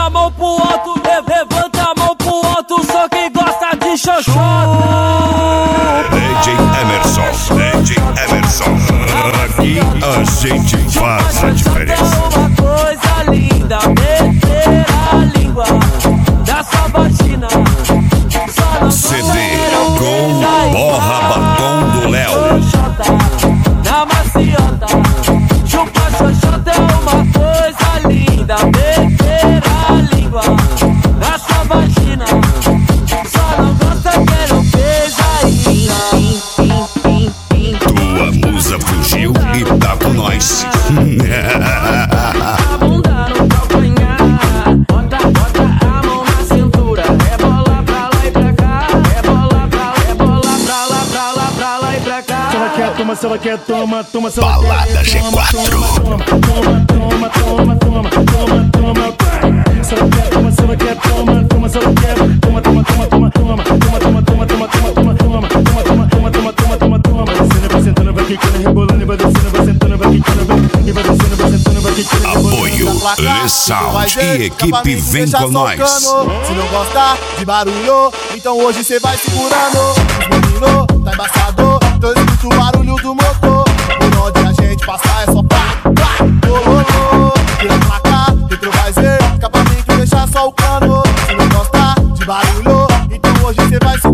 a mão pro alto, levanta a mão pro alto, só quem gosta de xoxota. DJ Emerson, aqui a gente faz a diferença. Uma coisa linda, meter a língua da sua vagina. CD com Borra Batom do Léo. Na maciota, chupa xoxota é uma coisa linda, meter a língua na sua vagina. Só não gosta quem não fez ainda. Tua musa fugiu e tá com nós. A bunda no calcanhar, bota a mão na cintura, rebola pra lá e pra cá, rebola pra lá, rebola pra lá, pra lá, pra lá e pra cá. Se ela quer, toma, se ela quer, toma, toma, se ela quer, Balada G4. toma, se ela quer, toma, se ela quer, toma, se ela quer, toma, descendo, vai sentando, vai quicando, rebolando, vai descendo, vai sentando, vai quicando, e vai descendo, vai sentando, vai quicando. Apoio Ressound e equipe vem com nós. Se não gostar de barulho, então hoje cê vai segurando. Os menino, tá embaçado, tô escutando o barulho do motor. Por onde a gente passar é só pá, vira pra cá, dentro vai ver, escapamento deixa só o cano. Se não gostar de barulho, então hoje cê vai segurando.